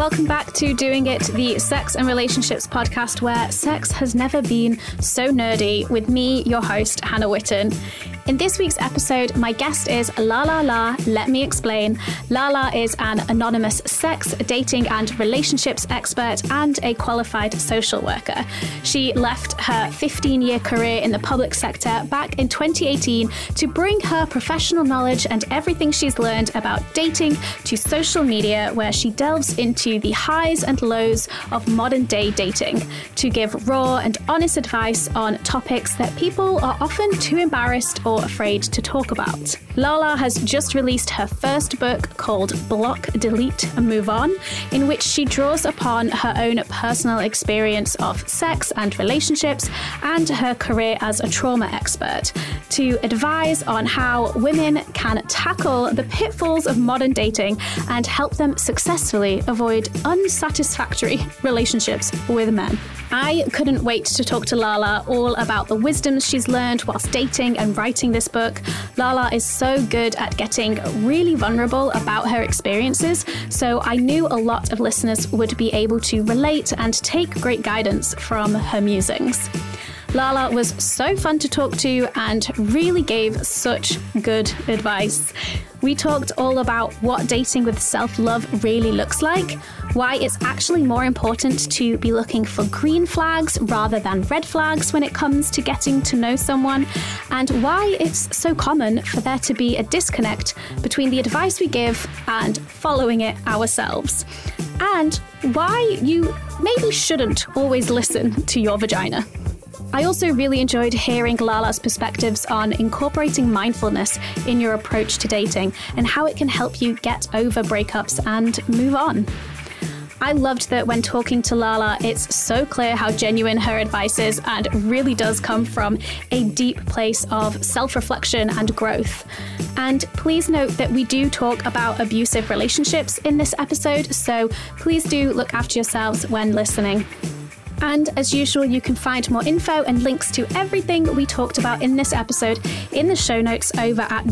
Welcome back to Doing It, the sex and relationships podcast where sex has never been so nerdy, with me, your host, Hannah Witten. In this week's episode, my guest is La. Let me explain. La is an anonymous sex, dating and relationships expert and a qualified social worker. She left her 15-year career in the public sector back in 2018 to bring her professional knowledge and everything she's learned about dating to social media, where she delves into the highs and lows of modern day dating to give raw and honest advice on topics that people are often too embarrassed or afraid to talk about. La has just released her first book called Block, Delete and Move On, in which she draws upon her own personal experience of sex and relationships and her career as a trauma expert to advise on how women can tackle the pitfalls of modern dating and help them successfully avoid unsatisfactory relationships with men. I couldn't wait to talk to La all about the wisdoms she's learned whilst dating and writing this book. La is so good at getting really vulnerable about her experiences, so I knew a lot of listeners would be able to relate and take great guidance from her musings. La was so fun to talk to and really gave such good advice. We talked all about what dating with self-love really looks like, why it's actually more important to be looking for green flags rather than red flags when it comes to getting to know someone, and why it's so common for there to be a disconnect between the advice we give and following it ourselves, and why you maybe shouldn't always listen to your vagina. I also really enjoyed hearing Lala's perspectives on incorporating mindfulness in your approach to dating and how it can help you get over breakups and move on. I loved that when talking to La, it's so clear how genuine her advice is and really does come from a deep place of self-reflection and growth. And please note that we do talk about abusive relationships in this episode, so please do look after yourselves when listening. And as usual, you can find more info and links to everything we talked about in this episode in the show notes over at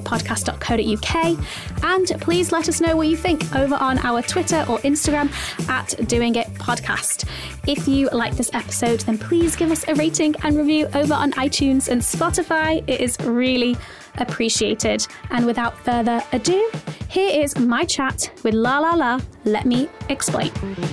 doingitpodcast.co.uk. And please let us know what you think over on our Twitter or Instagram at doingitpodcast. If you like this episode, then please give us a rating and review over on iTunes and Spotify. It is really appreciated. And without further ado, here is my chat with La. Let me explain.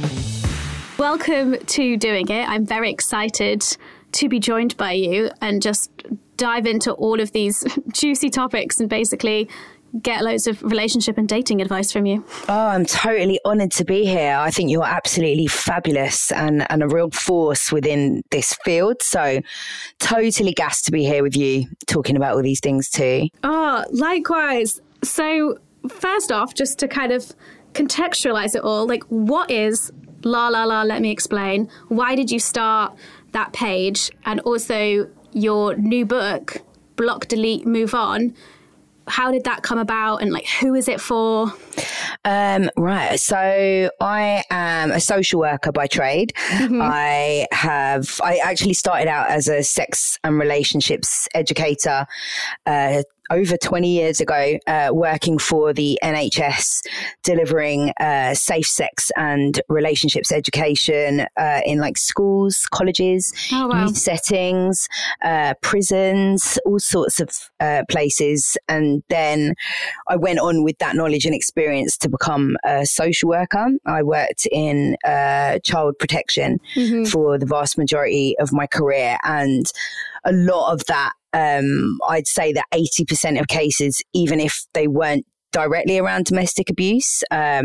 Welcome to Doing It. I'm very excited to be joined by you and just dive into all of these juicy topics and basically get loads of relationship and dating advice from you. Oh, I'm totally honoured to be here. I think you're absolutely fabulous and a real force within this field. So totally gassed to be here with you talking about all these things too. Oh, likewise. So first off, just to kind of contextualise it all, like what is La, let me explain. Why did you start that page? And also your new book, Block, Delete, Move On. How did that come about and like who is it for? Right. So I am a social worker by trade. Mm-hmm. I actually started out as a sex and relationships educator over 20 years ago, working for the NHS, delivering safe sex and relationships education in like schools, colleges, youth settings, prisons, all sorts of places. And then I went on with that knowledge and experience to become a social worker. I worked in child protection for the vast majority of my career, and a lot of that, I'd say that 80% of cases, even if they weren't directly around domestic abuse,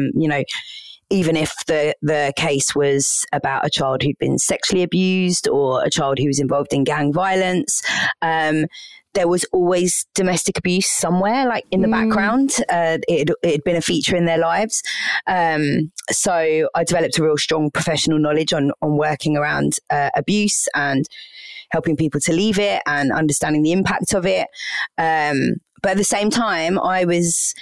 even if the case was about a child who'd been sexually abused or a child who was involved in gang violence, there was always domestic abuse somewhere, like in the background. It had been a feature in their lives. So I developed a real strong professional knowledge on working around abuse and helping people to leave it and understanding the impact of it. But at the same time, I was,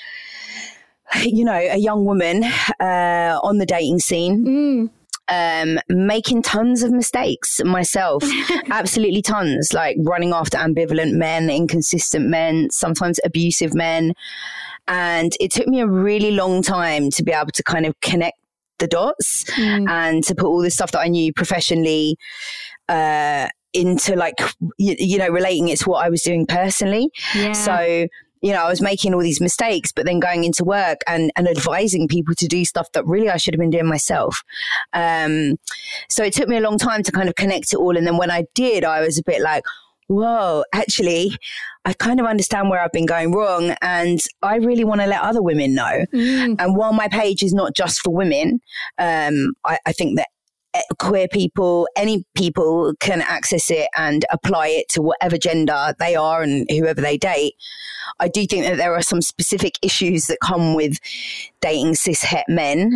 a young woman on the dating scene. Making tons of mistakes myself, absolutely tons, like running after ambivalent men, inconsistent men, sometimes abusive men. And it took me a really long time to be able to kind of connect the dots and to put all the stuff that I knew professionally into like, you know, relating it to what I was doing personally. Yeah. So, you know, I was making all these mistakes, but then going into work and advising people to do stuff that really I should have been doing myself. So it took me a long time to kind of connect it all. And then when I did, I was a bit like, whoa, actually, I kind of understand where I've been going wrong. And I really want to let other women know. And while my page is not just for women, I think that queer people, any people can access it and apply it to whatever gender they are and whoever they date. I do think that there are some specific issues that come with dating cis-het men.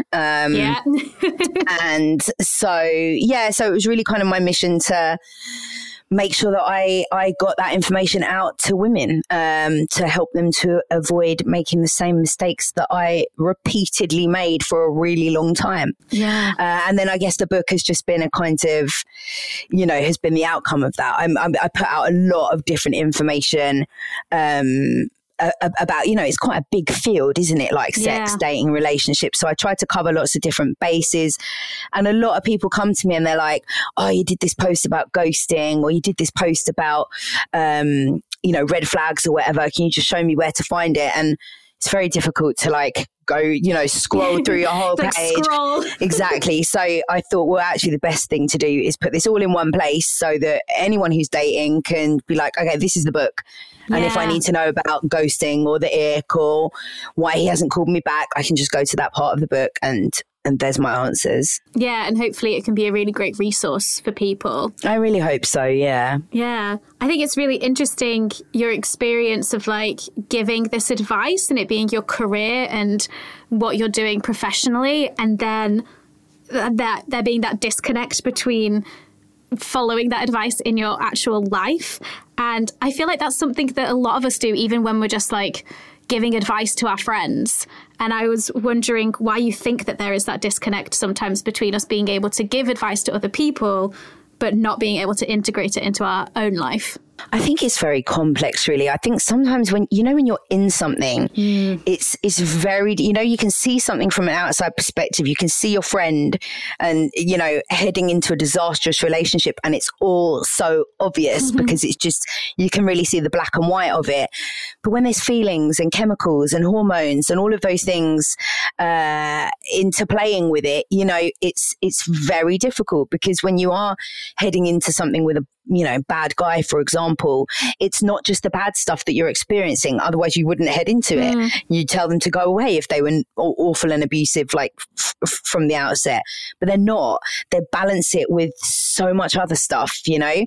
And so it was really kind of my mission to make sure that I got that information out to women to help them to avoid making the same mistakes that I repeatedly made for a really long time. Yeah. And then I guess the book has just been a kind of, you know, has been the outcome of that. I put out a lot of different information about, you know, it's quite a big field, isn't it? Like sex, dating, relationships. So I tried to cover lots of different bases. And a lot of people come to me and they're like, oh, you did this post about ghosting, or you did this post about, you know, red flags or whatever. Can you just show me where to find it? And it's very difficult to like go, you know, scroll through your whole page. Scroll. Exactly. So I thought, well, actually the best thing to do is put this all in one place so that anyone who's dating can be like, okay, this is the book. And if I need to know about ghosting or the ick or why he hasn't called me back, I can just go to that part of the book and there's my answers. Yeah, and hopefully it can be a really great resource for people. I really hope so, yeah. Yeah, I think it's really interesting, your experience of like giving this advice and it being your career and what you're doing professionally, and then that there being that disconnect between following that advice in your actual life. And I feel like that's something that a lot of us do, even when we're just like giving advice to our friends. And I was wondering why you think that there is that disconnect sometimes between us being able to give advice to other people, but not being able to integrate it into our own life. I think it's very complex, really. I think sometimes when you're in something, it's very, you know, you can see something from an outside perspective. You can see your friend and, you know, heading into a disastrous relationship, and it's all so obvious because it's just, you can really see the black and white of it. But when there's feelings and chemicals and hormones and all of those things interplaying with it, you know, it's very difficult, because when you are heading into something with a, you know, bad guy, for example, it's not just the bad stuff that you're experiencing. Otherwise, you wouldn't head into it. You tell them to go away if they were awful and abusive, like from the outset. But they're not. They balance it with so much other stuff, you know.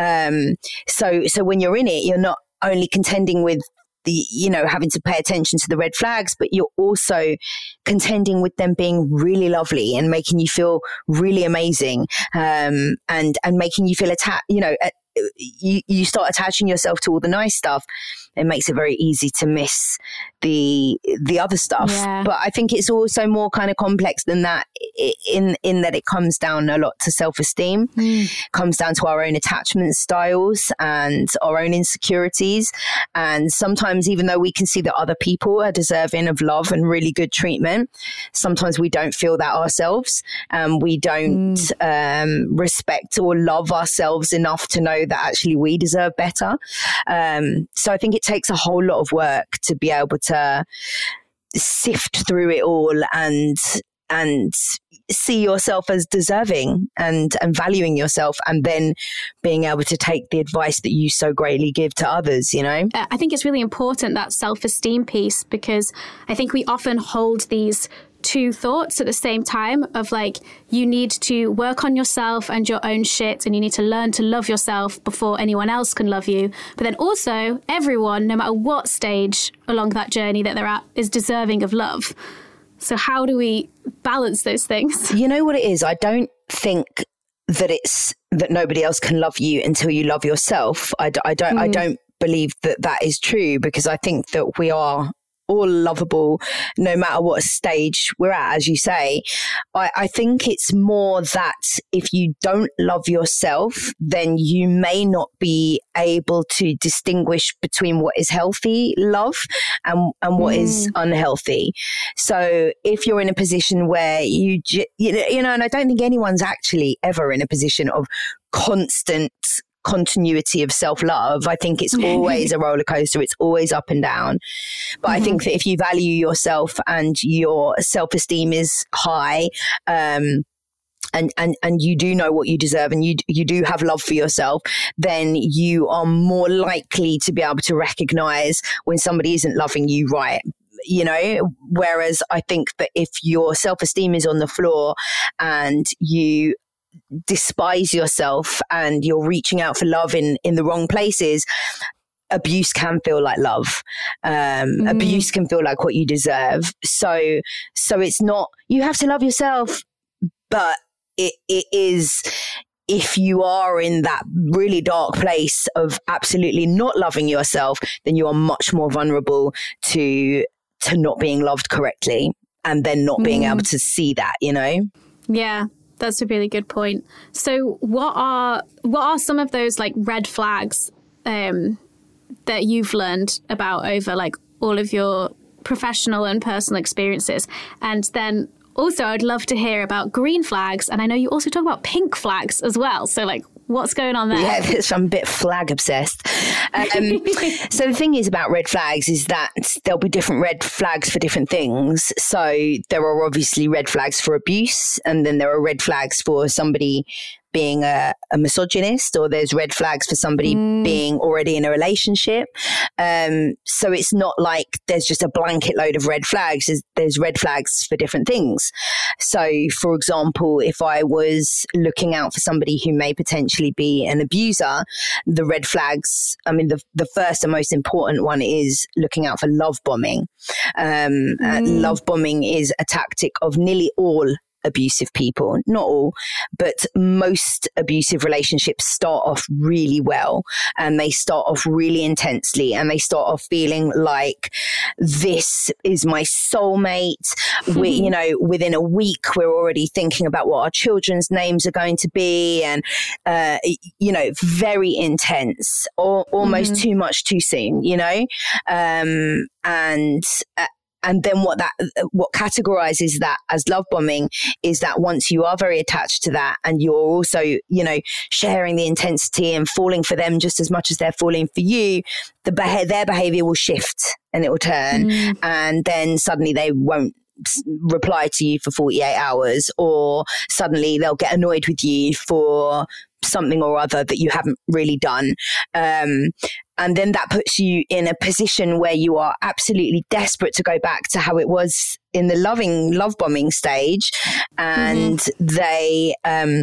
So when you're in it, you're not only contending with the, you know, having to pay attention to the red flags, but you're also contending with them being really lovely and making you feel really amazing, and making you feel you know, you start attaching yourself to all the nice stuff. It makes it very easy to miss the other stuff. Yeah. But I think it's also more kind of complex than that, in that it comes down a lot to self-esteem, comes down to our own attachment styles and our own insecurities. And sometimes, even though we can see that other people are deserving of love and really good treatment, sometimes we don't feel that ourselves. We don't respect or love ourselves enough to know that actually we deserve better. So I think it takes a whole lot of work to be able to sift through it all and see yourself as deserving and valuing yourself, and then being able to take the advice that you so greatly give to others, you know? I think it's really important, that self-esteem piece, because I think we often hold these two thoughts at the same time of like, you need to work on yourself and your own shit, and you need to learn to love yourself before anyone else can love you. But then also, everyone, no matter what stage along that journey that they're at, is deserving of love. So how do we balance those things? You know what it is? I don't think that it's that nobody else can love you until you love yourself. I don't believe that is true, because I think that we are all lovable, no matter what stage we're at, as you say. I think it's more that if you don't love yourself, then you may not be able to distinguish between what is healthy love and what is unhealthy. So if you're in a position where you know, and I don't think anyone's actually ever in a position of constant continuity of self-love. I think it's always a roller coaster. It's always up and down. But I think that if you value yourself and your self-esteem is high, and you do know what you deserve, and you do have love for yourself, then you are more likely to be able to recognize when somebody isn't loving you right. You know, whereas I think that if your self-esteem is on the floor and you despise yourself and you're reaching out for love in the wrong places, abuse can feel like love. Abuse can feel like what you deserve. So it's not, you have to love yourself, but it is, if you are in that really dark place of absolutely not loving yourself, then you are much more vulnerable to not being loved correctly, and then not being able to see that, you know? Yeah. That's a really good point. So what are some of those like red flags that you've learned about over like all of your professional and personal experiences? And then also I'd love to hear about green flags. And I know you also talk about pink flags as well. So like, what's going on there? Yeah, I'm a bit flag obsessed. So the thing is about red flags is that there'll be different red flags for different things. So there are obviously red flags for abuse, and then there are red flags for somebody being a misogynist, or there's red flags for somebody being already in a relationship. So it's not like there's just a blanket load of red flags. There's red flags for different things. So, for example, if I was looking out for somebody who may potentially be an abuser, the red flags, I mean, the first and most important one is looking out for love bombing. Love bombing is a tactic of nearly all abusive people, not all, but most abusive relationships start off really well, and they start off really intensely, and they start off feeling like this is my soulmate. We, you know, within a week we're already thinking about what our children's names are going to be, and you know, very intense, or almost too much too soon, you know, and then what categorizes that as love bombing is that once you are very attached to that, and you're also, you know, sharing the intensity and falling for them just as much as they're falling for you, their behavior will shift and it will turn, and then suddenly they won't reply to you for 48 hours, or suddenly they'll get annoyed with you for something or other that you haven't really done. And then that puts you in a position where you are absolutely desperate to go back to how it was in the love bombing stage. And they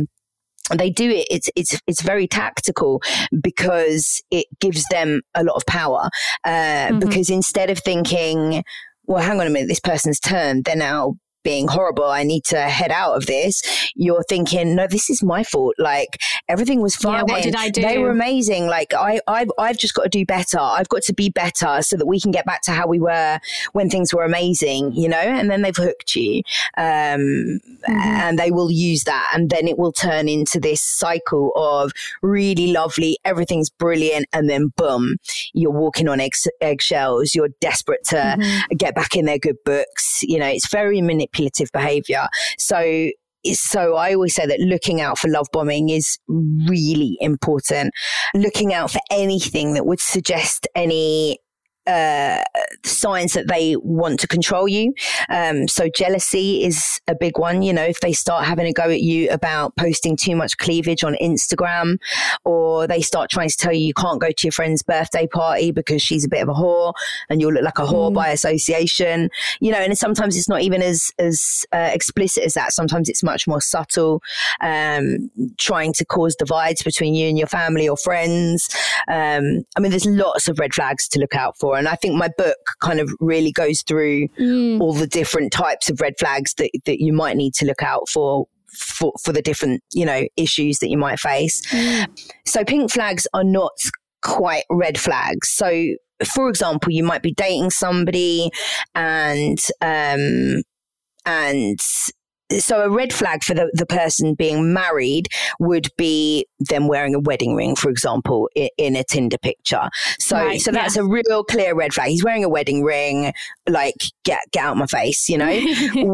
do it. It's very tactical, because it gives them a lot of power. Because instead of thinking, well, hang on a minute, this person's turned, they're now being horrible, I need to head out of this, you're thinking, no, this is my fault. Like, everything was fine. Yeah, what did I do? They were amazing. Like, I've just got to do better. I've got to be better so that we can get back to how we were when things were amazing, you know? And then they've hooked you. And they will use that. And then it will turn into this cycle of really lovely, everything's brilliant. And then boom, you're walking on eggshells. You're desperate to get back in their good books. You know, it's very manipulative behavior. So I always say that looking out for love bombing is really important. Looking out for anything that would suggest any signs that they want to control you. So jealousy is a big one. You know, if they start having a go at you about posting too much cleavage on Instagram, or they start trying to tell you can't go to your friend's birthday party because she's a bit of a whore and you'll look like a whore by association, you know, and sometimes it's not even as explicit as that. Sometimes it's much more subtle, trying to cause divides between you and your family or friends. I mean, there's lots of red flags to look out for. And I think my book kind of really goes through all the different types of red flags that you might need to look out for the different, you know, issues that you might face. So pink flags are not quite red flags. So for example, you might be dating somebody and so a red flag for the person being married would be them wearing a wedding ring, for example, in a Tinder picture. So that's a real clear red flag. He's wearing a wedding ring, like get out my face, you know?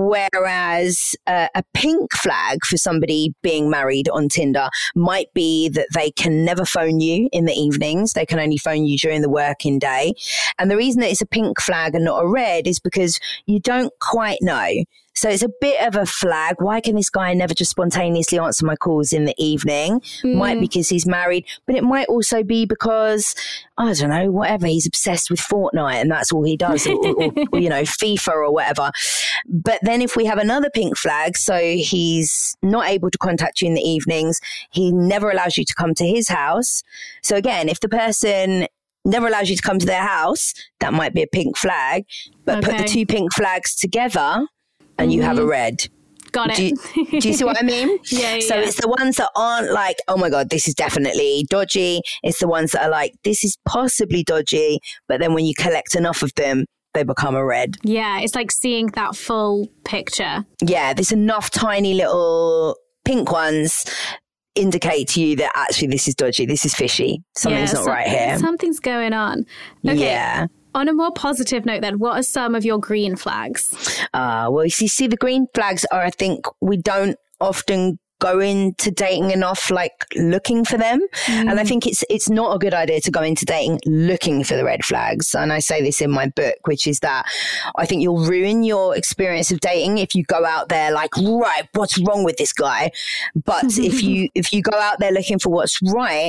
Whereas a pink flag for somebody being married on Tinder might be that they can never phone you in the evenings. They can only phone you during the working day. And the reason that it's a pink flag and not a red is because you don't quite know. So it's a bit of a flag. Why can this guy never just spontaneously answer my calls in the evening? Might be because he's married, but it might also be because, I don't know, whatever, he's obsessed with Fortnite and that's all he does, or you know, FIFA or whatever. But then if we have another pink flag, so he's not able to contact you in the evenings, he never allows you to come to his house. So again, if the person never allows you to come to their house, that might be a pink flag. But put the two pink flags together and you have a red. Got it. Do you see what I mean? Yeah. So it's the ones that aren't like, oh my God, this is definitely dodgy. It's the ones that are like, this is possibly dodgy. But then when you collect enough of them, they become a red. Yeah, it's like seeing that full picture. Yeah, there's enough tiny little pink ones indicate to you that actually this is dodgy, this is fishy. Something's not right here. Something's going on. Okay. Yeah. On a more positive note then, what are some of your green flags? Well, you see, the green flags are, I think, we don't often go into dating enough like looking for them. And I think it's not a good idea to go into dating looking for the red flags. And I say this in my book, which is that I think you'll ruin your experience of dating if you go out there like, right, what's wrong with this guy? But if you go out there looking for what's right,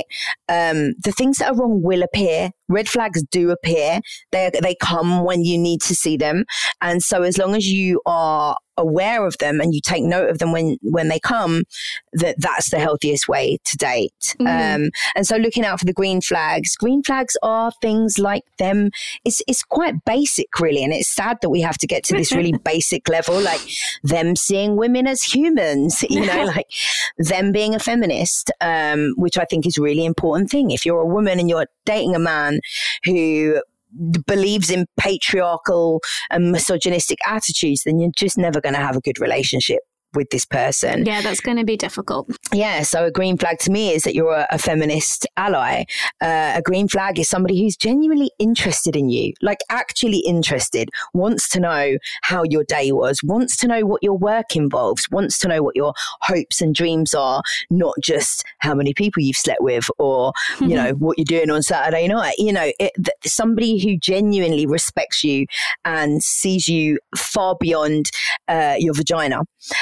the things that are wrong will appear. Red flags do appear. They come when you need to see them. And so as long as you are aware of them and you take note of them when they come, that's the healthiest way to date. And so looking out for the green flags are things like them. It's quite basic really. And it's sad that we have to get to this really basic level, like them seeing women as humans, you know, like them being a feminist, which I think is a really important thing. If you're a woman and you're dating a man who believes in patriarchal and misogynistic attitudes, then you're just never going to have a good relationship with this person. Yeah, that's going to be difficult. Yeah, so a green flag to me is that you're a feminist ally. A green flag is somebody who's genuinely interested in you, like actually interested, wants to know how your day was, wants to know what your work involves, wants to know what your hopes and dreams are, not just how many people you've slept with or, you know, what you're doing on Saturday night. You know, somebody who genuinely respects you and sees you far beyond your vagina.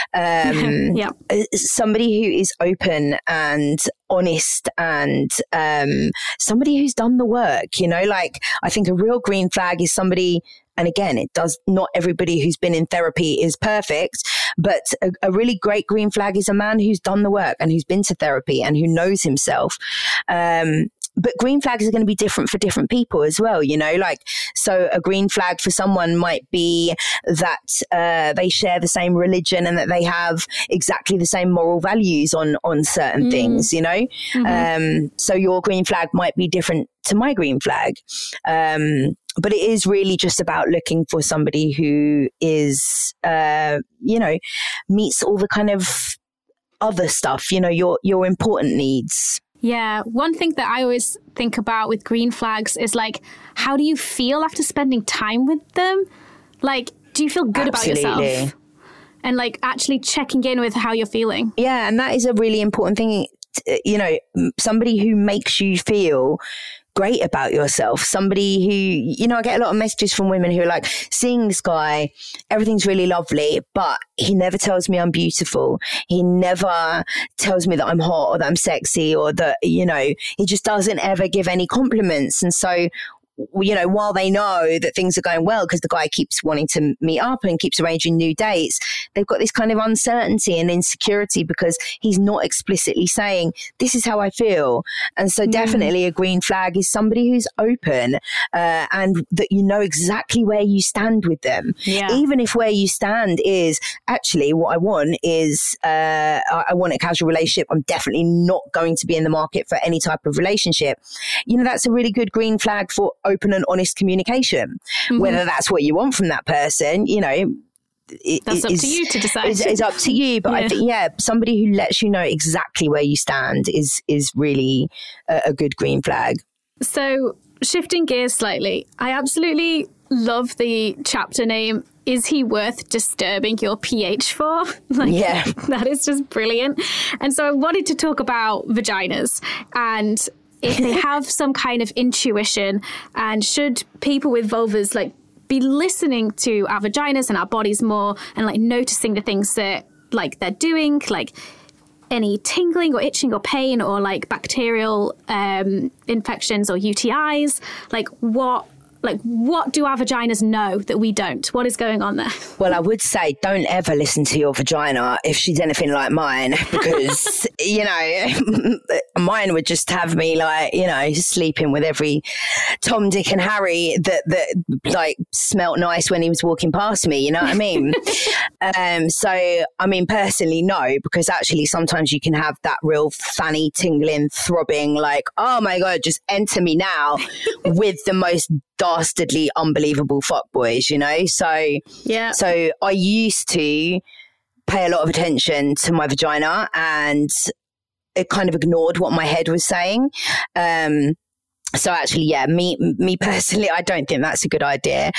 Somebody who is open and honest and somebody who's done the work, you know, like I think a real green flag is somebody, and again, not everybody who's been in therapy is perfect, but a really great green flag is a man who's done the work and who's been to therapy and who knows himself. But green flags are going to be different for different people as well, you know, like, so a green flag for someone might be that they share the same religion and that they have exactly the same moral values on certain things, you know. So your green flag might be different to my green flag. But it is really just about looking for somebody who is, you know, meets all the kind of other stuff, you know, your important needs. Yeah. One thing that I always think about with green flags is like, how do you feel after spending time with them? Like, do you feel good about yourself? And like actually checking in with how you're feeling. Yeah. And that is a really important thing. You know, somebody who makes you feel great about yourself, somebody who, you know, I get a lot of messages from women who are like, seeing this guy, everything's really lovely, but he never tells me I'm beautiful. He never tells me that I'm hot or that I'm sexy or that, you know, he just doesn't ever give any compliments. And so, you know, while they know that things are going well because the guy keeps wanting to meet up and keeps arranging new dates, they've got this kind of uncertainty and insecurity because he's not explicitly saying, this is how I feel. And so definitely a green flag is somebody who's open and that you know exactly where you stand with them. Yeah. Even if where you stand is actually what I want is I want a casual relationship. I'm definitely not going to be in the market for any type of relationship. You know, that's a really good green flag for open and honest communication. Whether that's what you want from that person, that's up to you to decide. It's up to you. But I think, somebody who lets you know exactly where you stand is really a good green flag. So shifting gears slightly, I absolutely love the chapter name, Is He Worth Disturbing Your pH For? That is just brilliant. And so I wanted to talk about vaginas and if they have some kind of intuition, and should people with vulvas be listening to our vaginas and our bodies more and noticing the things that they're doing, any tingling or itching or pain or bacterial infections or UTIs, what do our vaginas know that we don't? What is going on there? Well, I would say don't ever listen to your vagina if she's anything like mine, because, mine would just have me sleeping with every Tom, Dick and Harry that smelt nice when he was walking past me. You know what I mean? Personally, no, because actually sometimes you can have that real fanny, tingling, throbbing, oh my God, just enter me now with the most dastardly, unbelievable fuckboys, So I used to pay a lot of attention to my vagina and it kind of ignored what my head was saying. So actually, me personally, I don't think that's a good idea.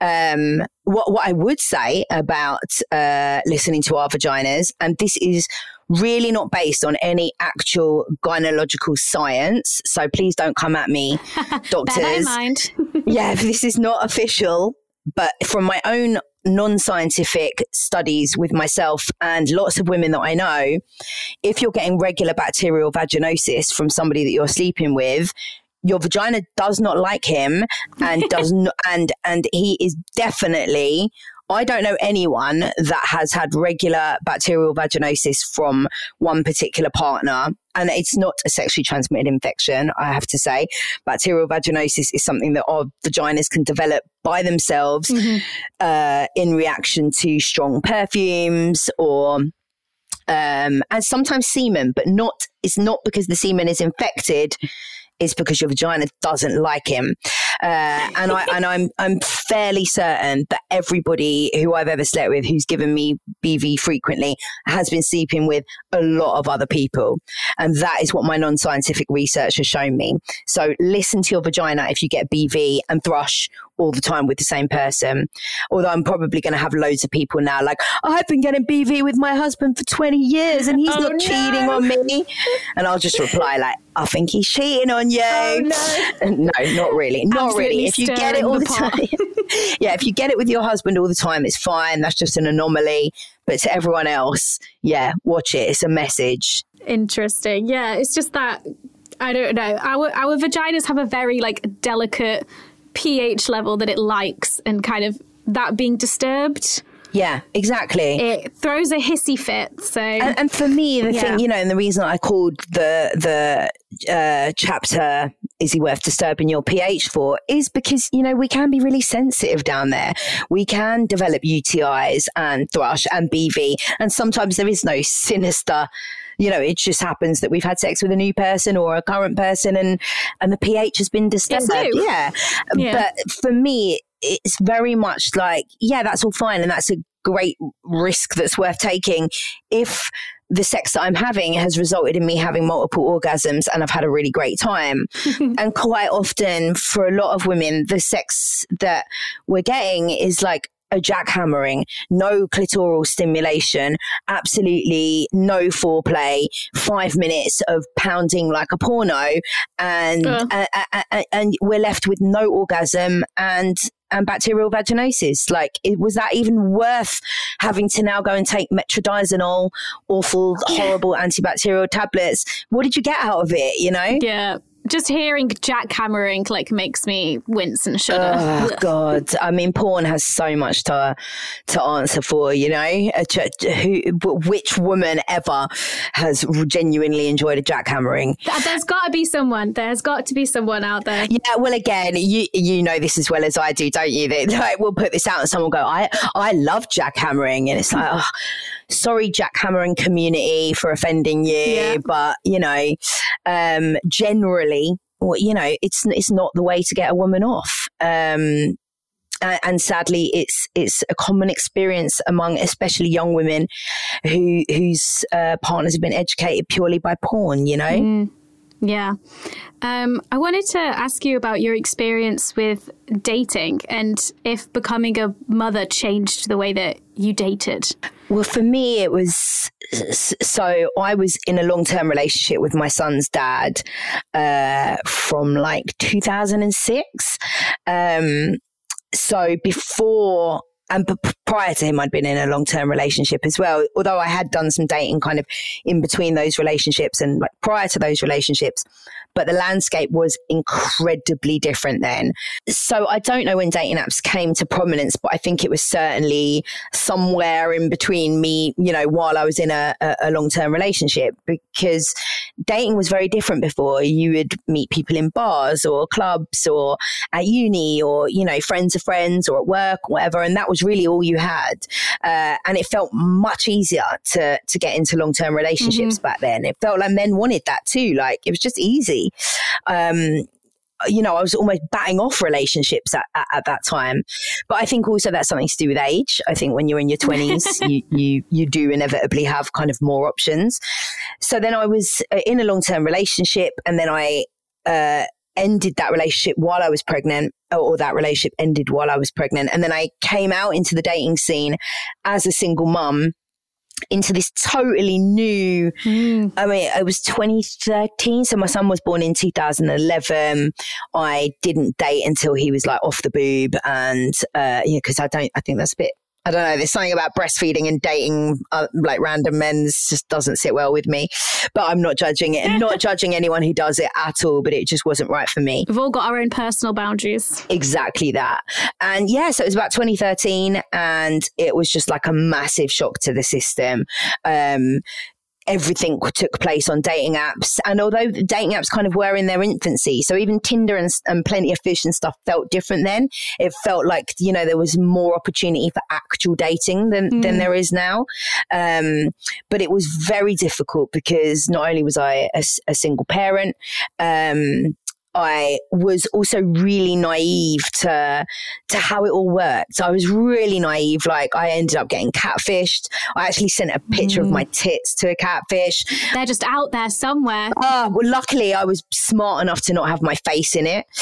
What I would say about listening to our vaginas, and this is really not based on any actual gynecological science, so please don't come at me, doctors. Bear that in mind. This is not official, but from my own non-scientific studies with myself and lots of women that I know, if you're getting regular bacterial vaginosis from somebody that you're sleeping with, your vagina does not like him and does not, and he is definitely, I don't know anyone that has had regular bacterial vaginosis from one particular partner. And it's not a sexually transmitted infection, I have to say. Bacterial vaginosis is something that our vaginas can develop by themselves in reaction to strong perfumes or and sometimes semen, but it's not because the semen is infected. Is because your vagina doesn't like him. And I'm fairly certain that everybody who I've ever slept with who's given me BV frequently has been sleeping with a lot of other people. And that is what my non-scientific research has shown me. So listen to your vagina if you get BV and thrush all the time with the same person. Although I'm probably going to have loads of people now I've been getting BV with my husband for 20 years and he's not cheating on me. And I'll just reply I think he's cheating on you. Oh, no. No, not really. Not really. If you get it all the time. If you get it with your husband all the time, it's fine. That's just an anomaly. But to everyone else, watch it. It's a message. Interesting. Yeah, it's just that, I don't know. Our vaginas have a very delicate pH level that it likes, and kind of that being disturbed. Yeah, exactly. It throws a hissy fit. So, and for me, the thing, and the reason I called the chapter "Is He Worth Disturbing Your pH For?" is because we can be really sensitive down there. We can develop UTIs and thrush and BV, and sometimes there is no sinister. It just happens that we've had sex with a new person or a current person, and the pH has been disturbed. Yeah, but for me, it's very much that's all fine. And that's a great risk that's worth taking if the sex that I'm having has resulted in me having multiple orgasms and I've had a really great time. And quite often for a lot of women, the sex that we're getting is a jackhammering, no clitoral stimulation, absolutely no foreplay, 5 minutes of pounding like a porno, and we're left with no orgasm and bacterial vaginosis. Was that even worth having to now go and take metronidazole, awful, horrible antibacterial tablets? What did you get out of it, Yeah. Just hearing jackhammering makes me wince and shudder. Oh God! I mean, porn has so much to answer for. Which woman ever has genuinely enjoyed a jackhammering? There's got to be someone. There's got to be someone out there. Yeah. Well, again, you know this as well as I do, don't you? That we'll put this out and someone will go, I love jackhammering, and it's sorry, jackhammering community, for offending you, but generally well, you know, it's not the way to get a woman off. And sadly, it's a common experience among especially young women whose partners have been educated purely by porn, you know? Yeah. I wanted to ask you about your experience with dating and if becoming a mother changed the way that you dated. Well, for me, it was, so I was in a long-term relationship with my son's dad from like 2006. So before and prior to him, I'd been in a long-term relationship as well, although I had done some dating kind of in between those relationships and like prior to those relationships. But the landscape was incredibly different then. So I don't know when dating apps came to prominence, but I think it was certainly somewhere in between me, you know, while I was in a long-term relationship, because dating was very different before. You would meet people in bars or clubs or at uni or, you know, friends of friends or at work, or whatever. And that was really all you had. And it felt much easier to get into long-term relationships back then. It felt like men wanted that too. Like it was just easy. You know, I was almost batting off relationships at that time. But I think also that's something to do with age. I think when you're in your 20s, you do inevitably have kind of more options. So then I was in a long-term relationship, and then I ended that relationship while I was pregnant, or that relationship ended while I was pregnant. And then I came out into the dating scene as a single mum, into this totally new, I mean, it was 2013. So my son was born in 2011. I didn't date until he was like off the boob. And, because I think that's a bit, I don't know, there's something about breastfeeding and dating like random men just doesn't sit well with me, but I'm not judging it and not judging anyone who does it at all, but it just wasn't right for me. We've all got our own personal boundaries. Exactly that. And yeah, so it was about 2013 and it was just like a massive shock to the system. Everything took place on dating apps. And although the dating apps kind of were in their infancy, so even Tinder and Plenty of Fish and stuff felt different then. It felt like, you know, there was more opportunity for actual dating than there is now. But it was very difficult because not only was I a single parent, I was also really naive to how it all worked. So I was really naive. Like I ended up getting catfished. I actually sent a picture of my tits to a catfish. They're just out there somewhere. Well, luckily I was smart enough to not have my face in it.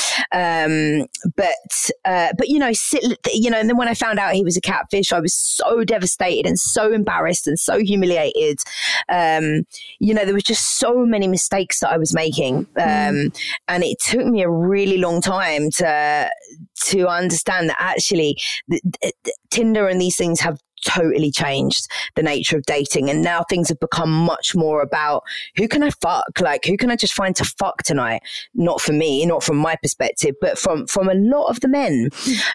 But you know, and then when I found out he was a catfish, I was so devastated and so embarrassed and so humiliated. You know, there was just so many mistakes that I was making. And it took me a really long time to understand that actually Tinder and these things have totally changed the nature of dating, and now things have become much more about who can I fuck, like who can I just find to fuck tonight, not for me, not from my perspective, but from a lot of the men.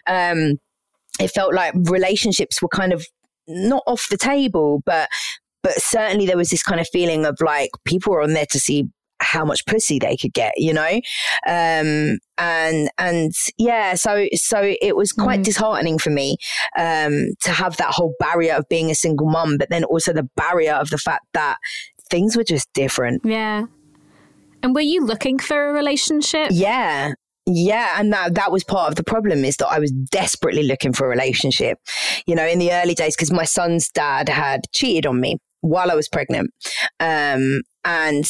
It felt like relationships were kind of not off the table, but certainly there was this kind of feeling of like people were on there to see how much pussy they could get, you know? And yeah, so it was quite disheartening for me, to have that whole barrier of being a single mum, but then also the barrier of the fact that things were just different. Yeah. And were you looking for a relationship? Yeah. Yeah, and that was part of the problem, is that I was desperately looking for a relationship, you know, in the early days, because my son's dad had cheated on me while I was pregnant. And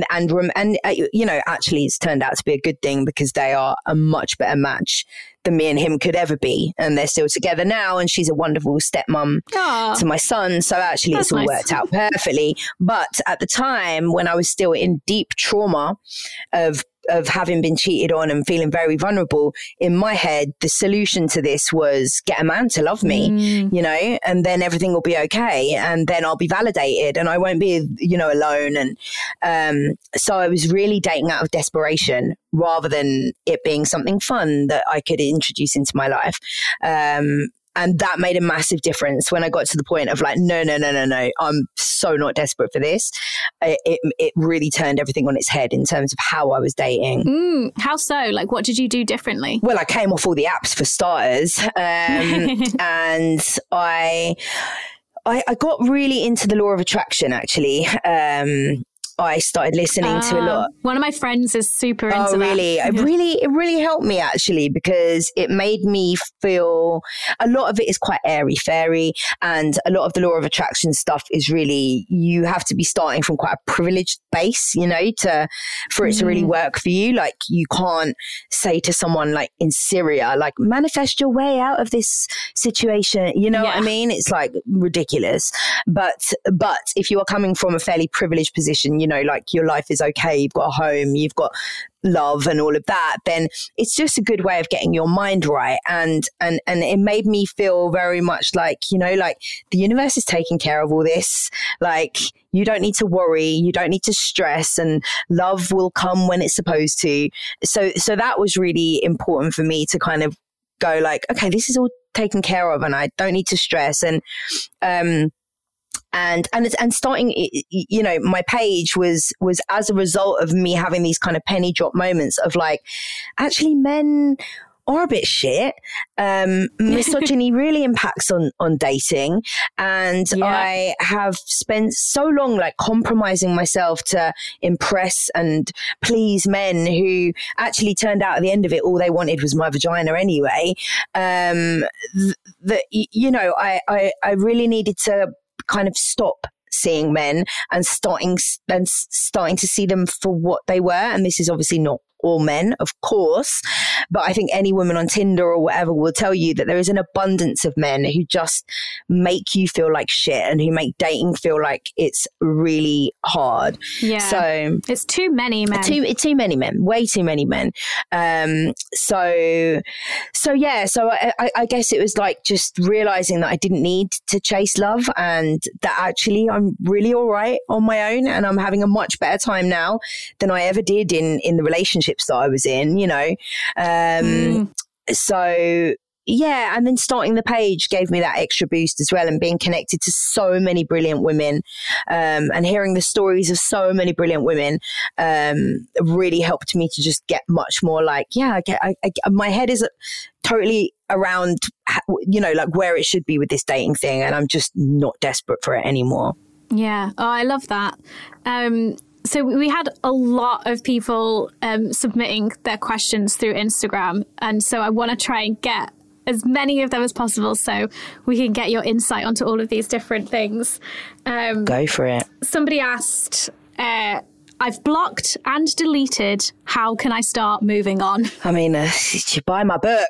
you know, actually it's turned out to be a good thing, because they are a much better match than me and him could ever be. And they're still together now, and she's a wonderful stepmom to my son. So actually it's all worked out perfectly. But at the time when I was still in deep trauma of having been cheated on and feeling very vulnerable, in my head, the solution to this was get a man to love me, you know, and then everything will be okay. And then I'll be validated and I won't be, you know, alone. And so I was really dating out of desperation rather than it being something fun that I could introduce into my life. And that made a massive difference when I got to the point of like, no, I'm so not desperate for this. It really turned everything on its head in terms of how I was dating. How so? Like, what did you do differently? Well, I came off all the apps for starters. And I got really into the law of attraction, actually. I started listening to a lot. One of my friends is super into that. Oh, really? It really helped me, actually, because it made me feel a lot of it is quite airy-fairy, and a lot of the law of attraction stuff is really, you have to be starting from quite a privileged base, you know, for it to really work for you. Like, you can't say to someone like in Syria, like, manifest your way out of this situation. You know what I mean? It's like ridiculous. But if you are coming from a fairly privileged position, you know, like your life is okay, you've got a home, you've got love and all of that, then it's just a good way of getting your mind right. And it made me feel very much like, you know, like the universe is taking care of all this. Like, you don't need to worry, you don't need to stress, and love will come when it's supposed to. So that was really important for me to kind of go like, okay, this is all taken care of and I don't need to stress. And starting, you know, my page was as a result of me having these kind of penny drop moments of like, actually men are a bit shit. Misogyny really impacts on dating. And I have spent so long like compromising myself to impress and please men who actually turned out at the end of it, all they wanted was my vagina anyway. That, you know, I really needed to kind of stop seeing men and starting to see them for what they were. And this is obviously not all men, of course, but I think any woman on Tinder or whatever will tell you that there is an abundance of men who just make you feel like shit and who make dating feel like it's really hard. Yeah. So it's too many men. Too many men, way too many men. So I guess it was like just realizing that I didn't need to chase love and that actually I'm really all right on my own and I'm having a much better time now than I ever did in the relationships that I was in, you know. So yeah, and then starting the page gave me that extra boost as well, and being connected to so many brilliant women and hearing the stories of so many brilliant women really helped me to just get much more like, my head is totally around, you know, like where it should be with this dating thing, and I'm just not desperate for it anymore. Yeah. Oh, I love that. So we had a lot of people submitting their questions through Instagram. And so I want to try and get as many of them as possible so we can get your insight onto all of these different things. Go for it. Somebody asked, I've blocked and deleted. How can I start moving on? I mean, you buy my book.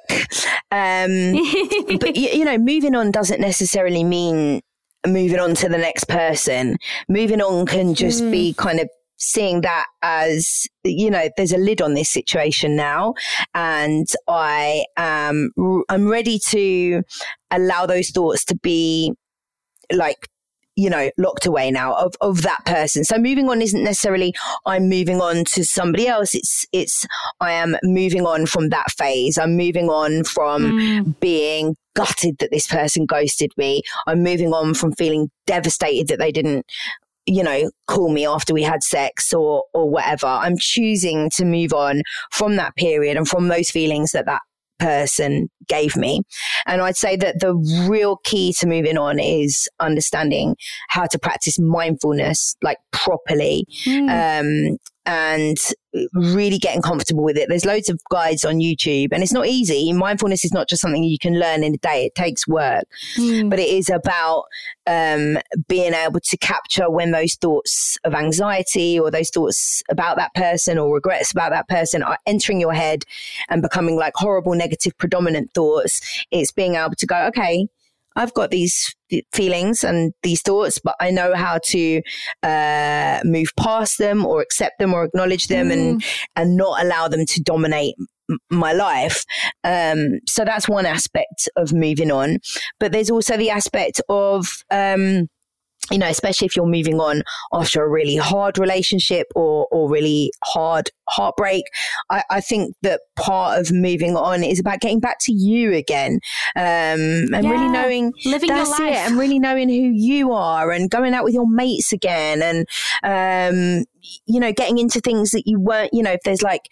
But, you know, moving on doesn't necessarily mean moving on to the next person. Moving on can just be kind of seeing that as, you know, there's a lid on this situation now, and I'm ready to allow those thoughts to be like, you know, locked away now of that person. So moving on isn't necessarily I'm moving on to somebody else. It's I am moving on from that phase. I'm moving on from being gutted that this person ghosted me. I'm moving on from feeling devastated that they didn't, you know, call me after we had sex or whatever. I'm choosing to move on from that period and from those feelings that person gave me. And I'd say that the real key to moving on is understanding how to practice mindfulness like properly, and really getting comfortable with it. There's loads of guides on YouTube and it's not easy. Mindfulness is not just something you can learn in a day. It takes work, but it is about being able to capture when those thoughts of anxiety or those thoughts about that person or regrets about that person are entering your head and becoming like horrible, negative, predominant thoughts. It's being able to go, okay, I've got these feelings and these thoughts, but I know how to move past them or accept them or acknowledge them and not allow them to dominate my life. So that's one aspect of moving on. But there's also the aspect of, you know, especially if you're moving on after a really hard relationship or really hard heartbreak, I think that part of moving on is about getting back to you again, and really knowing living your life, and really knowing who you are, and going out with your mates again, and you know, getting into things that you weren't, you know, if there's like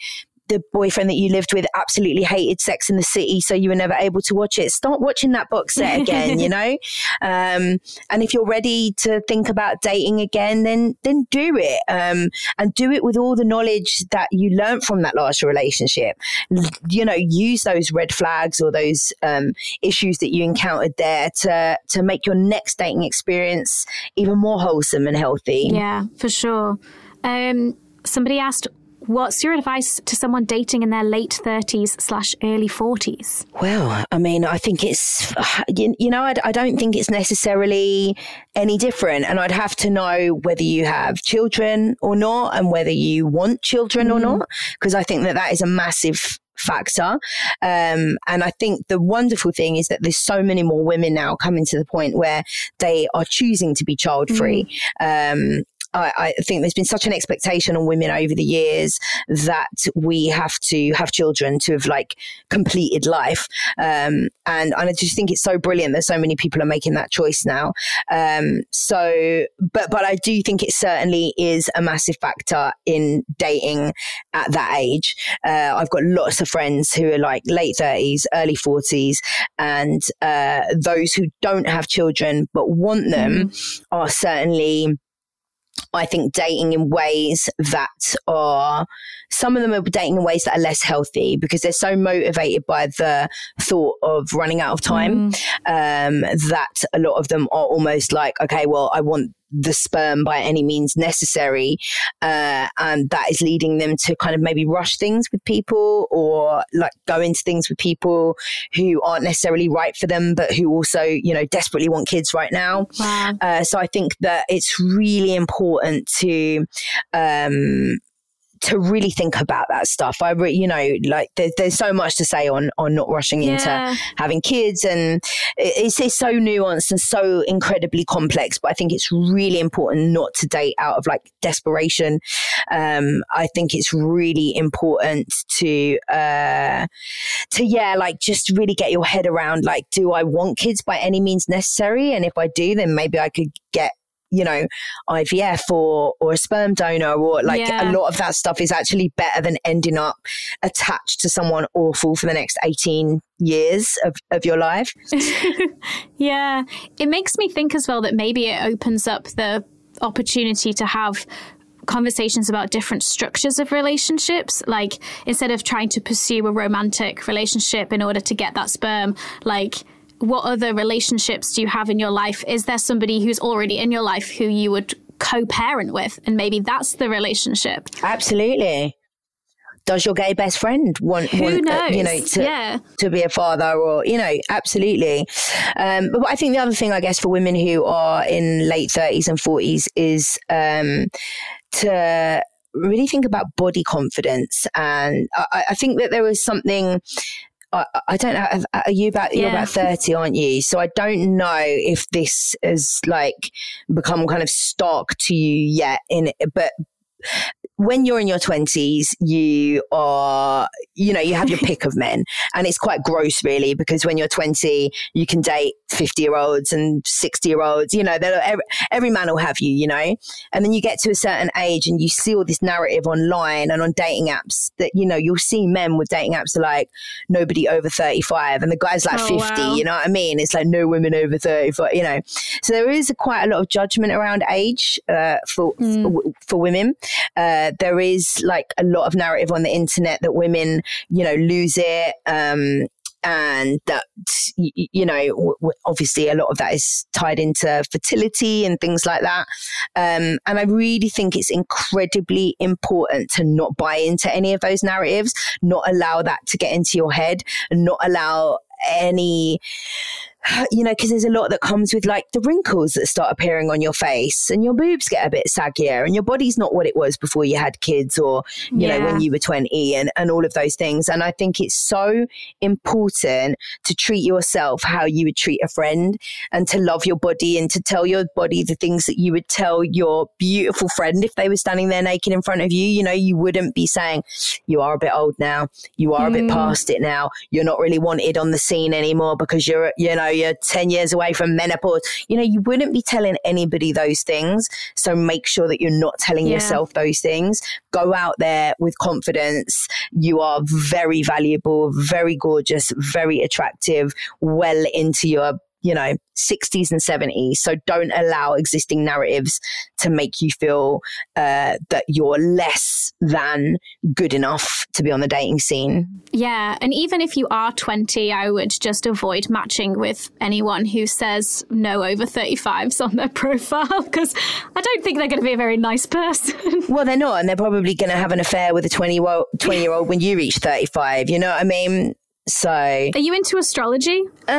the boyfriend that you lived with absolutely hated Sex and the City, so you were never able to watch it. Start watching that box set again, you know? And if you're ready to think about dating again, then do it. And do it with all the knowledge that you learned from that last relationship. You know, use those red flags or those issues that you encountered there to make your next dating experience even more wholesome and healthy. Yeah, for sure. Somebody asked, what's your advice to someone dating in their late 30s/early 40s? Well, I mean, I think it's, you know, I don't think it's necessarily any different. And I'd have to know whether you have children or not and whether you want children or not, because I think that is a massive factor. And I think the wonderful thing is that there's so many more women now coming to the point where they are choosing to be child free. I think there's been such an expectation on women over the years that we have to have children to have like completed life. And I just think it's so brilliant that so many people are making that choice now. But I do think it certainly is a massive factor in dating at that age. I've got lots of friends who are like late 30s, early 40s, and those who don't have children but want them are certainly, I think, dating in ways that are, some of them are dating in ways that are less healthy because they're so motivated by the thought of running out of time that a lot of them are almost like, okay, well, I want the sperm by any means necessary. And that is leading them to kind of maybe rush things with people or like go into things with people who aren't necessarily right for them, but who also, you know, desperately want kids right now. Wow. So I think that it's really important to really think about that stuff. You know, like there's so much to say on not rushing into having kids, and it's so nuanced and so incredibly complex, but I think it's really important not to date out of like desperation. I think it's really important to like just really get your head around, like, do I want kids by any means necessary? And if I do, then maybe I could get, you know, IVF or a sperm donor, or like a lot of that stuff is actually better than ending up attached to someone awful for the next 18 years of your life. Yeah. It makes me think as well that maybe it opens up the opportunity to have conversations about different structures of relationships. Like, instead of trying to pursue a romantic relationship in order to get that sperm, like, what other relationships do you have in your life? Is there somebody who's already in your life who you would co-parent with? And maybe that's the relationship. Absolutely. Does your gay best friend want you know, to be a father, or, you know, absolutely. But I think the other thing, I guess, for women who are in late 30s and 40s is to really think about body confidence. And I think that there is something, I don't know, you're about 30, aren't you? So I don't know if this has like become kind of stark to you yet, but when you're in your 20s, you are, you know, you have your pick of men, and it's quite gross really, because when you're 20, you can date 50-year-olds and 60-year-olds, you know, every man will have you, you know, and then you get to a certain age and you see all this narrative online and on dating apps that, you know, you'll see men with dating apps are like nobody over 35 and the guy's like 50, wow. You know what I mean? It's like no women over 35, you know, so there is quite a lot of judgment around age for women. There is like a lot of narrative on the internet that women, you know, lose it. And that, you know, obviously a lot of that is tied into fertility and things like that. And I really think it's incredibly important to not buy into any of those narratives, not allow that to get into your head, and not allow any, you know, because there's a lot that comes with like the wrinkles that start appearing on your face, and your boobs get a bit saggier, and your body's not what it was before you had kids, or, you know, when you were 20, and all of those things. And I think it's so important to treat yourself how you would treat a friend, and to love your body, and to tell your body the things that you would tell your beautiful friend if they were standing there naked in front of you. You know, you wouldn't be saying, you are a bit old now, you are a bit past it now, you're not really wanted on the scene anymore because you're, you know, you're 10 years away from menopause. You wouldn't be telling anybody those things. So make sure that you're not telling yourself those things. Go out there with confidence. You are very valuable, very gorgeous, very attractive, well into your 60s and 70s. So don't allow existing narratives to make you feel that you're less than good enough to be on the dating scene. Yeah. And even if you are 20, I would just avoid matching with anyone who says no over 35s on their profile, because I don't think they're going to be a very nice person. Well, they're not. And they're probably going to have an affair with a 20-year-old when you reach 35. You know what I mean? So. Are you into astrology?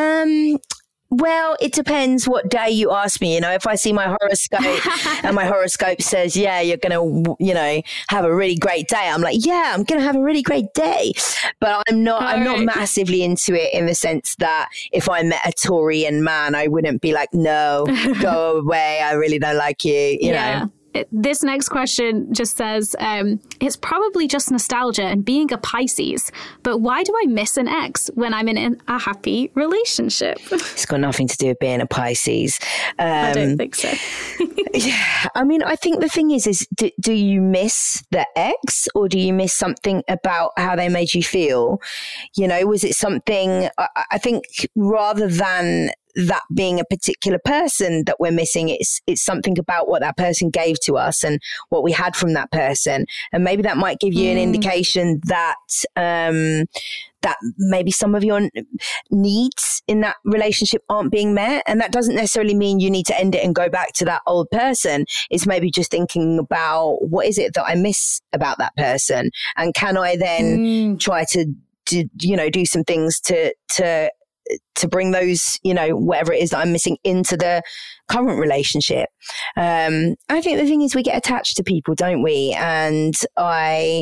Well, it depends what day you ask me. If I see my horoscope and my horoscope says, yeah, you're going to, have a really great day. I'm like, yeah, I'm going to have a really great day. But I'm not massively into it in the sense that if I met a Taurian man, I wouldn't be like, no, go away. I really don't like you, you know. This next question just says, it's probably just nostalgia and being a Pisces, but why do I miss an ex when I'm in a happy relationship? It's got nothing to do with being a Pisces. I don't think so. Yeah, I mean, I think the thing is do you miss the ex, or do you miss something about how they made you feel? Was it something, I think rather than that being a particular person that we're missing, it's something about what that person gave to us and what we had from that person. And maybe that might give you an indication that that maybe some of your needs in that relationship aren't being met. And that doesn't necessarily mean you need to end it and go back to that old person. It's maybe just thinking about, what is it that I miss about that person? And can I then try to do some things to bring those, whatever it is that I'm missing into the current relationship. I think the thing is we get attached to people, don't we? And I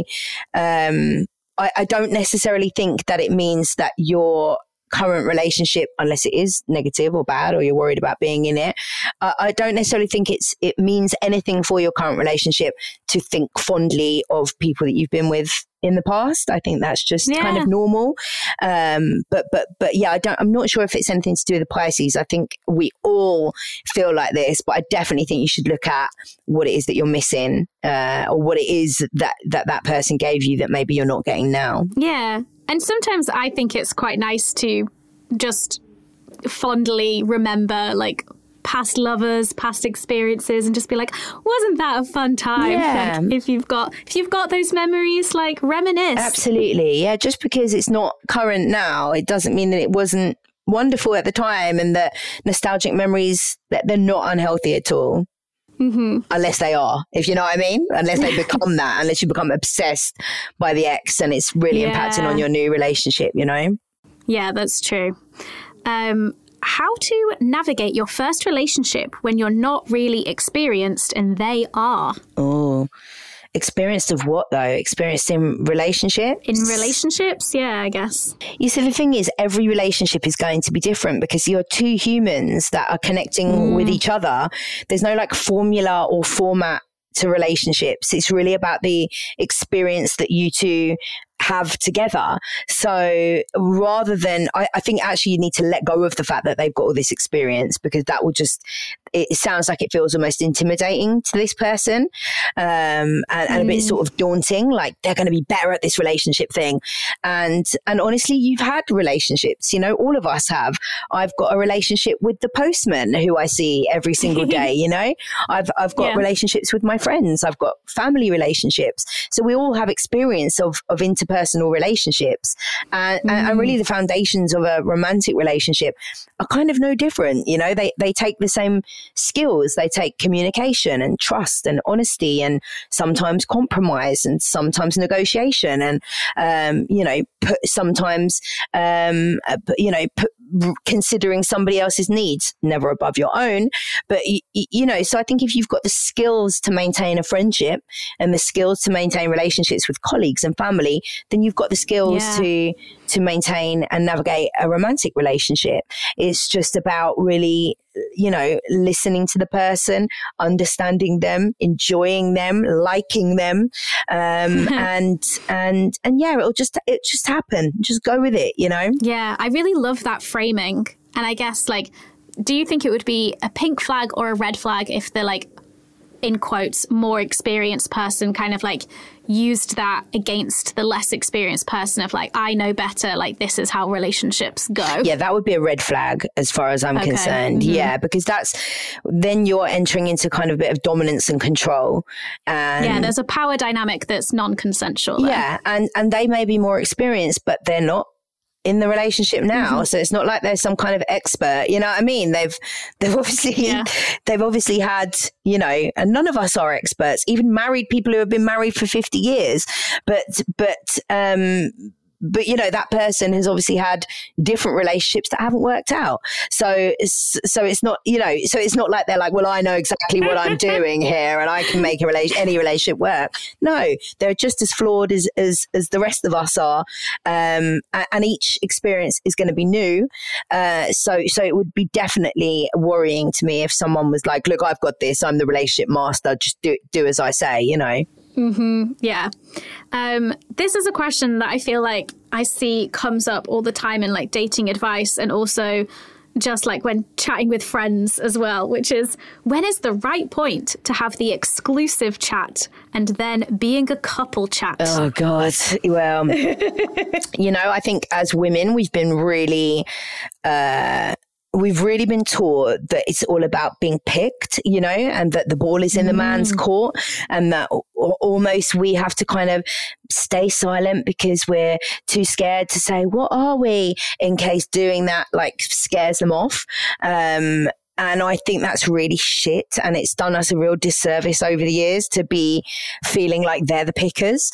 don't necessarily think that it means that your current relationship, unless it is negative or bad, or you're worried about being in it, I don't necessarily think it means anything for your current relationship to think fondly of people that you've been with in the past. I think that's just kind of normal. But yeah, I'm not sure if it's anything to do with the Pisces. I think we all feel like this, but I definitely think you should look at what it is that you're missing, or what it is that person gave you that maybe you're not getting now. Yeah. And sometimes I think it's quite nice to just fondly remember like past lovers, past experiences, and just be like, wasn't that a fun time? Yeah. Like, if you've got those memories, like reminisce. Absolutely. Yeah. Just because it's not current now, it doesn't mean that it wasn't wonderful at the time, and that nostalgic memories, that they're not unhealthy at all. Mm-hmm. Unless they are, if you know what I mean, unless they become that, unless you become obsessed by the ex and it's really impacting on your new relationship, Yeah, that's true. How to navigate your first relationship when you're not really experienced and they are? Oh, experienced of what though? Experienced in relationships? In relationships, yeah, I guess. You see, the thing is, every relationship is going to be different because you're two humans that are connecting with each other. There's no like formula or format to relationships. It's really about the experience that you two have together. So rather than, I think actually you need to let go of the fact that they've got all this experience, because that will just, it sounds like it feels almost intimidating to this person, and a bit sort of daunting, like they're going to be better at this relationship thing. And honestly, you've had relationships, all of us have. I've got a relationship with the postman who I see every single day, I've got relationships with my friends. I've got family relationships. So we all have experience of interpersonal relationships, and really the foundations of a romantic relationship are kind of no different. They take the same skills. They take communication and trust and honesty, and sometimes compromise, and sometimes negotiation, and considering somebody else's needs, never above your own. But so I think if you've got the skills to maintain a friendship and the skills to maintain relationships with colleagues and family, then you've got the skills to maintain and navigate a romantic relationship. It's just about really, listening to the person, understanding them, enjoying them, liking them, and yeah, it'll just happen. Just go with it, Yeah, I really love that framing And I guess, like, do you think it would be a pink flag or a red flag if the, like, in quotes, more experienced person kind of like used that against the less experienced person of like, I know better, like this is how relationships go? Yeah, that would be a red flag as far as I'm concerned. Mm-hmm. Yeah, because then you're entering into kind of a bit of dominance and control. And yeah, there's a power dynamic that's non-consensual there. Yeah, and they may be more experienced, but they're not in the relationship now. Mm-hmm. So it's not like they're some kind of expert, you know what I mean? They've obviously had, you know, and none of us are experts, even married people who have been married for 50 years. But, you know, that person has obviously had different relationships that haven't worked out. So it's not, you know, so it's not like they're like, well, I know exactly what I'm doing here and I can make any relationship work. No, they're just as flawed as the rest of us are. And each experience is going to be new. So it would be definitely worrying to me if someone was like, look, I've got this, I'm the relationship master, just do as I say, you know? Mm-hmm. Yeah. This is a question that I feel like I see comes up all the time in like dating advice and also just like when chatting with friends as well, which is when is the right point to have the exclusive chat and then being a couple chat? Oh, God. Well, you know, I think as women, we've been really... we've really been taught that it's all about being picked, you know, and that the ball is in the man's court and that almost we have to kind of stay silent because we're too scared to say, what are we, in case doing that like scares them off. And I think that's really shit. And it's done us a real disservice over the years to be feeling like they're the pickers.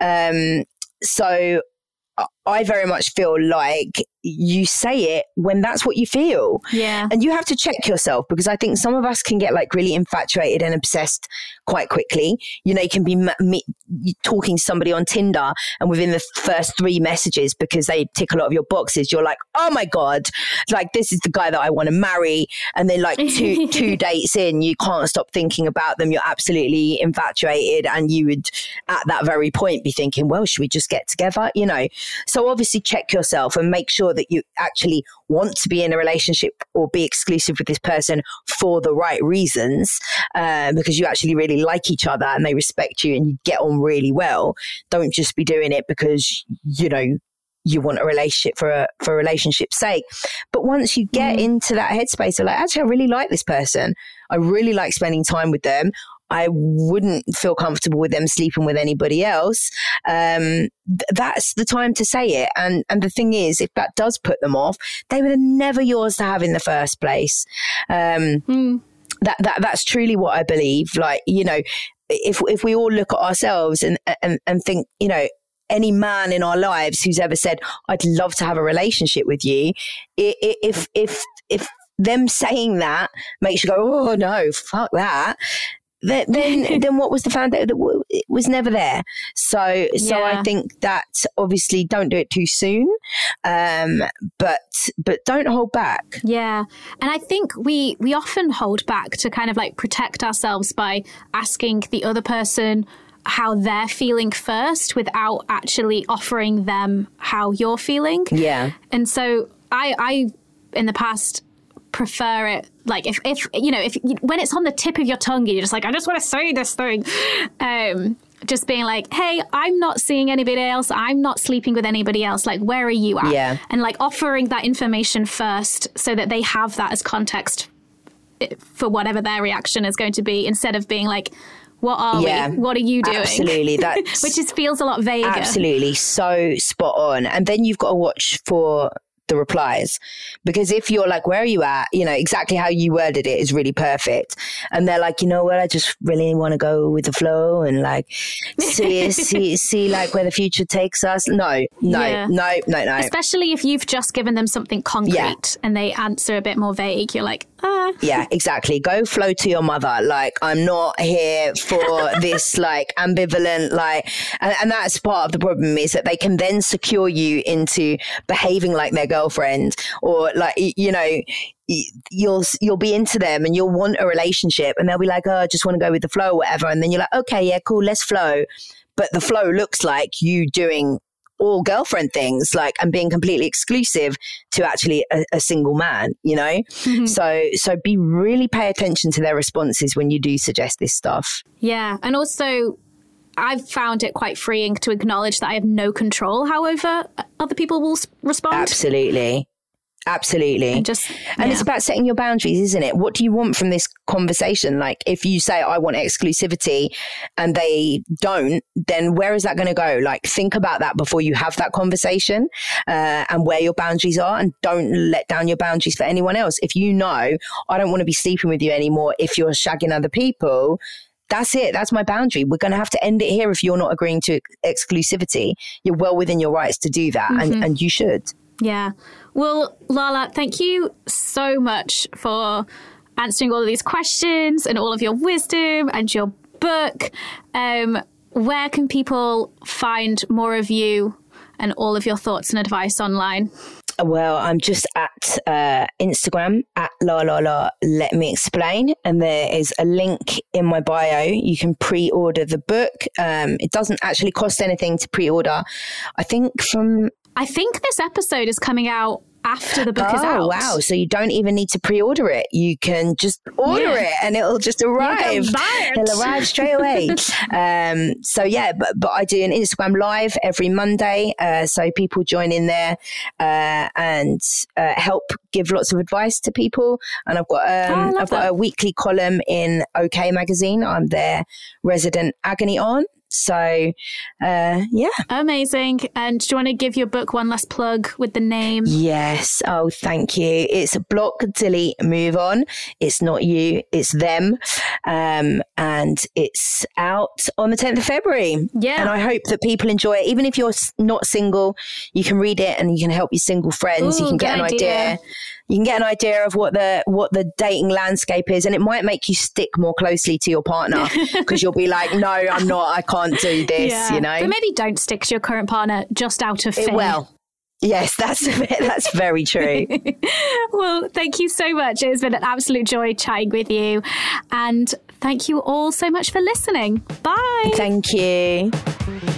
So I very much feel like you say it when that's what you feel. Yeah. And you have to check yourself because I think some of us can get like really infatuated and obsessed quite quickly. You know, you can be talking to somebody on Tinder and within the first 3 messages, because they tick a lot of your boxes, you're like, oh my God, like this is the guy that I want to marry. And then like two dates in, you can't stop thinking about them. You're absolutely infatuated. And you would at that very point be thinking, well, should we just get together? You know, so obviously check yourself and make sure that you actually want to be in a relationship or be exclusive with this person for the right reasons, because you actually really like each other and they respect you and you get on really well. Don't just be doing it because, you know, you want a relationship for a relationship's sake. But once you get into that headspace of like, actually, I really like this person. I really like spending time with them. I wouldn't feel comfortable with them sleeping with anybody else. That's the time to say it. And the thing is, if that does put them off, they were never yours to have in the first place. That's truly what I believe. Like, you know, if we all look at ourselves and think, you know, any man in our lives who's ever said, I'd love to have a relationship with you, if them saying that makes you go, oh no, fuck that. Then what was the foundation? It was never there. So I think that obviously don't do it too soon, but don't hold back. Yeah, and I think we often hold back to kind of like protect ourselves by asking the other person how they're feeling first without actually offering them how you're feeling. Yeah, and so I in the past prefer it like if you know, if when it's on the tip of your tongue and you're just like, I just want to say this thing, just being like, hey, I'm not seeing anybody else, I'm not sleeping with anybody else, like where are you at? Yeah. And like offering that information first so that they have that as context for whatever their reaction is going to be, instead of being like, what are we? What are you doing? Absolutely. That's which feels a lot vaguer. Absolutely. So spot on. And then you've got to watch for the replies, because if you're like, where are you at, you know, exactly how you worded it is really perfect, and they're like, you know what, I just really want to go with the flow and like see like where the future takes us. No, especially if you've just given them something concrete and they answer a bit more vague, you're like, yeah, exactly, go flow to your mother. Like, I'm not here for this like ambivalent, like, and that's part of the problem, is that they can then secure you into behaving like their girlfriend, or like, you know, you'll be into them and you'll want a relationship and they'll be like, oh, I just want to go with the flow or whatever, and then you're like, okay, yeah, cool, let's flow. But the flow looks like you doing all girlfriend things, like, and being completely exclusive to actually a single man, you know? Mm-hmm. So really pay attention to their responses when you do suggest this stuff. Yeah. And also, I've found it quite freeing to acknowledge that I have no control however other people will respond. Absolutely. And it's about setting your boundaries, isn't it? What do you want from this conversation? Like, if you say, I want exclusivity, and they don't, then where is that going to go? Like, think about that before you have that conversation, and where your boundaries are, and don't let down your boundaries for anyone else. If you know, I don't want to be sleeping with you anymore if you're shagging other people, that's it. That's my boundary. We're going to have to end it here if you're not agreeing to exclusivity. You're well within your rights to do that, and you should. Yeah. Well, Lala, thank you so much for answering all of these questions and all of your wisdom and your book. Where can people find more of you and all of your thoughts and advice online? Well, I'm just at Instagram at let me explain, and there is a link in my bio. You can pre-order the book. It doesn't actually cost anything to pre-order. I think this episode is coming out after the book is out. Oh, wow. So you don't even need to pre-order it. You can just order it and it'll just arrive. It'll arrive straight away. So yeah, but I do an Instagram live every Monday. So people join in there and help give lots of advice to people. And I've got a weekly column in OK Magazine. I'm their resident agony aunt. So, yeah. Amazing. And do you want to give your book one last plug with the name? Yes. Oh, thank you. It's Block, Delete, Move On. It's not you, it's them. And it's out on the 10th of February. Yeah. And I hope that people enjoy it. Even if you're not single, you can read it and you can help your single friends. You can get an idea. You can get an idea of what the dating landscape is, and it might make you stick more closely to your partner because you'll be like, no, I'm not, I can't do this, you know. But maybe don't stick to your current partner just out of fear. Well, yes, that's very true. Well, thank you so much. It has been an absolute joy chatting with you, and thank you all so much for listening. Bye. Thank you.